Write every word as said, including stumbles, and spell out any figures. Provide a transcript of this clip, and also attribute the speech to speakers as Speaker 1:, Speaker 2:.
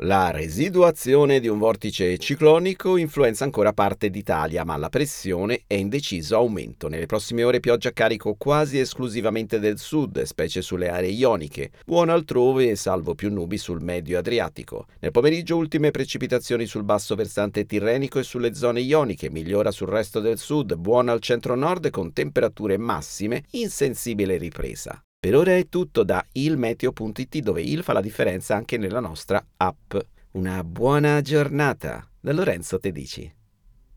Speaker 1: La residuazione di un vortice ciclonico influenza ancora parte d'Italia, ma la pressione è in deciso aumento. Nelle prossime ore pioggia a carico quasi esclusivamente del sud, specie sulle aree ioniche. Buono altrove, salvo più nubi sul medio Adriatico. Nel pomeriggio ultime precipitazioni sul basso versante tirrenico e sulle zone ioniche, migliora sul resto del sud, buona al centro-nord con temperature massime in sensibile ripresa. Per ora è tutto da ilmeteo punto it, dove il fa la differenza anche nella nostra app. Una buona giornata da Lorenzo Tedici.